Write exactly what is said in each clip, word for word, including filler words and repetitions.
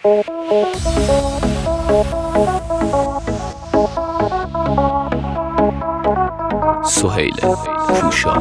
سهیل کوشا.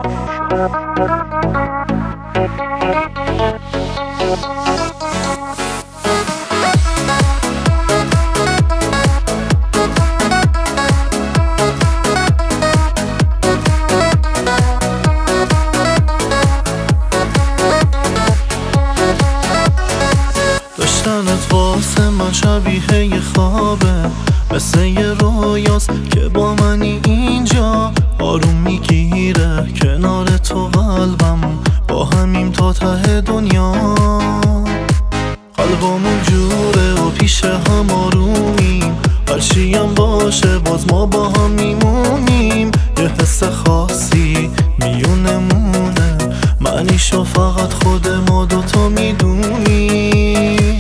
داشتنت واسه من شبیه یه خوابه، مثل یه رویاست که با منی اینجا. آروم میگیره کنار تو قلبم، با همیم تا ته دنیا. قلبمون جوره و پیش هم آرومیم، هرچی هم باشه باز ما با هم میمونیم. یه حس خاصی میونمونه، معنیشو فقط خود ما دوتا میدونیم.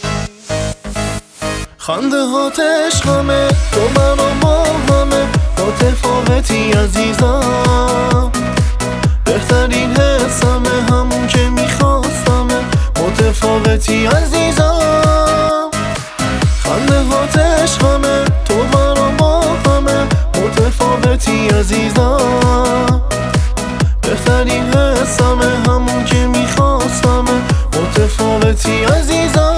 خنده هات عشقمه، تو من و ما همه متفاوتی عزیزم. بهترین حسمه، همون که میخواستمه، متفاوتی عزیزم. خنده هات عشقمه، تو من و ما همه متفاوتی عزیزم. بهترین حسمه، همون که میخواستمه، متفاوتی عزیزم.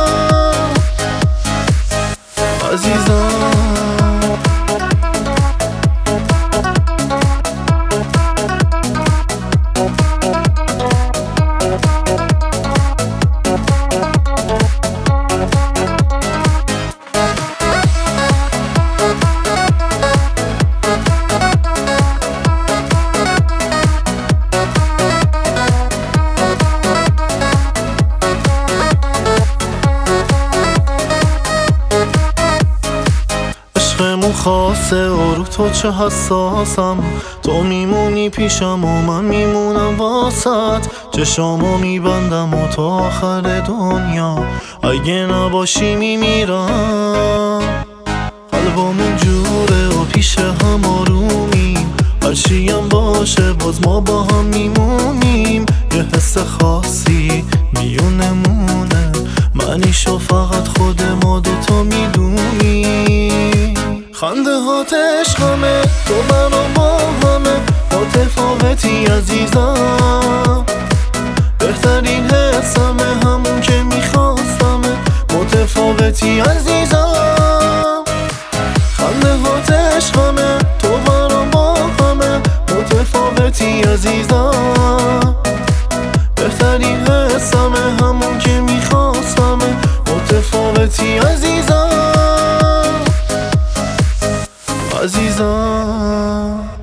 عزیزم عشقمون خاصه و رو تو چه حساسم. تو میمونی پیشم و من میمونم واسط. چشامو میبندم و تا آخر دنیا، اگه نباشی میمیرم. قلبمون جوره و پیش هم آرومیم، هرچی هم باشه باز ما با هم میمونیم. یه حس خاصی میونمونه، معنیشو فقط خود ما دوتا میدونیم. خنده هات عشقمه، تو من و ما همه متفاوتی عزیزم. بهترین حسمه، همون که میخواستمه، متفاوتی عزیزم. خنده هات عشقمه، تو من و ما همه متفاوتی عزیزم. بهترین حسمه، همون که میخواستمه، متفاوتی عزیزم. عزیزم